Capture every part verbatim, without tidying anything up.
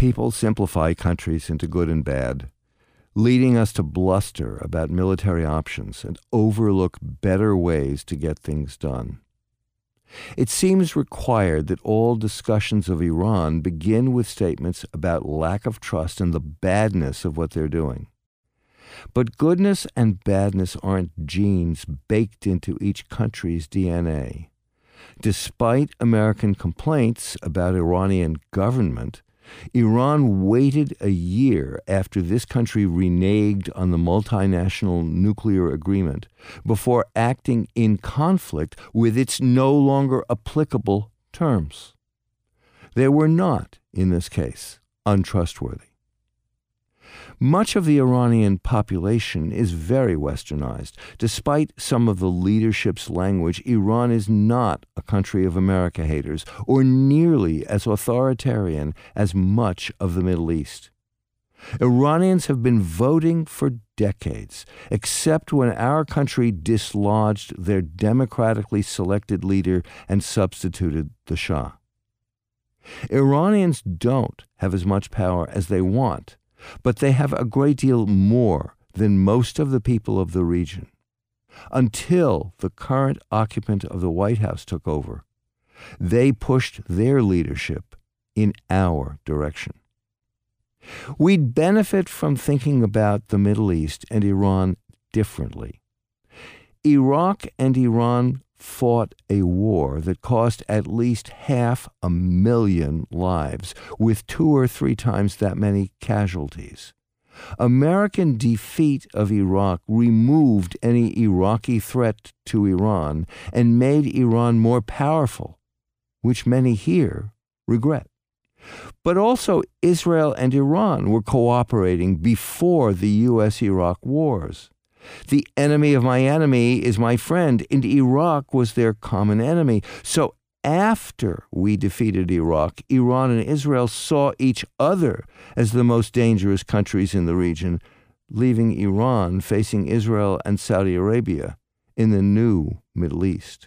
People simplify countries into good and bad, leading us to bluster about military options and overlook better ways to get things done. It seems required that all discussions of Iran begin with statements about lack of trust and the badness of what they're doing. But goodness and badness aren't genes baked into each country's D N A. Despite American complaints about Iranian government, Iran waited a year after this country reneged on the multinational nuclear agreement before acting in conflict with its no longer applicable terms. They were not, in this case, untrustworthy. Much of the Iranian population is very westernized. Despite some of the leadership's language, Iran is not a country of America haters or nearly as authoritarian as much of the Middle East. Iranians have been voting for decades, except when our country dislodged their democratically selected leader and substituted the Shah. Iranians don't have as much power as they want, but they have a great deal more than most of the people of the region. Until the current occupant of the White House took over, they pushed their leadership in our direction. We'd benefit from thinking about the Middle East and Iran differently. Iraq and Iran fought a war that cost at least half a million lives, with two or three times that many casualties. American defeat of Iraq removed any Iraqi threat to Iran and made Iran more powerful, which many here regret. But also Israel and Iran were cooperating before the U S Iraq wars. The enemy of my enemy is my friend, and Iraq was their common enemy. So after we defeated Iraq, Iran and Israel saw each other as the most dangerous countries in the region, leaving Iran facing Israel and Saudi Arabia in the new Middle East.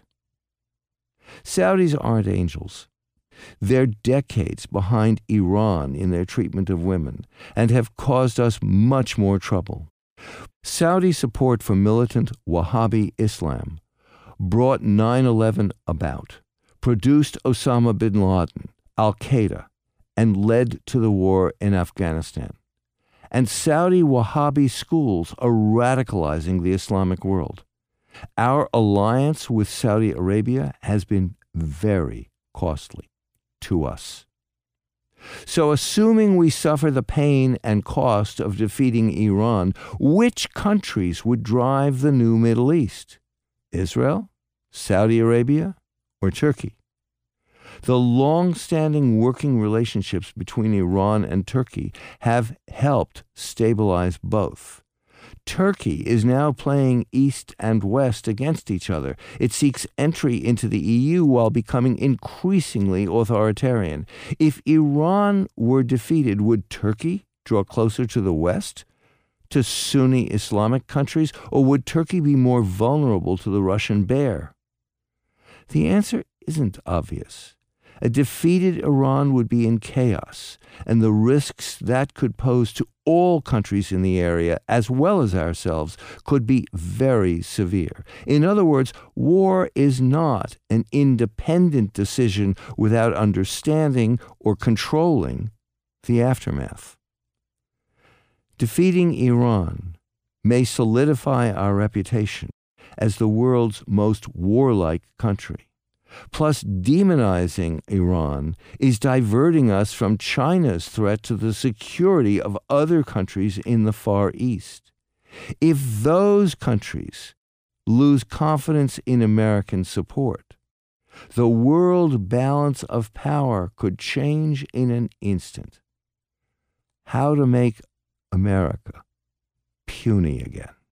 Saudis aren't angels. They're decades behind Iran in their treatment of women and have caused us much more trouble. Saudi support for militant Wahhabi Islam brought nine eleven about, produced Osama bin Laden, Al-Qaeda, and led to the war in Afghanistan. And Saudi Wahhabi schools are radicalizing the Islamic world. Our alliance with Saudi Arabia has been very costly to us. So assuming we suffer the pain and cost of defeating Iran, which countries would drive the new Middle East? Israel, Saudi Arabia, or Turkey? The long-standing working relationships between Iran and Turkey have helped stabilize both. Turkey is now playing East and West against each other. It seeks entry into the E U while becoming increasingly authoritarian. If Iran were defeated, would Turkey draw closer to the West, to Sunni Islamic countries, or would Turkey be more vulnerable to the Russian bear? The answer isn't obvious. A defeated Iran would be in chaos, and the risks that could pose to all countries in the area, as well as ourselves, could be very severe. In other words, war is not an independent decision without understanding or controlling the aftermath. Defeating Iran may solidify our reputation as the world's most warlike country. Plus, demonizing Iran is diverting us from China's threat to the security of other countries in the Far East. If those countries lose confidence in American support, the world balance of power could change in an instant. How to make America puny again.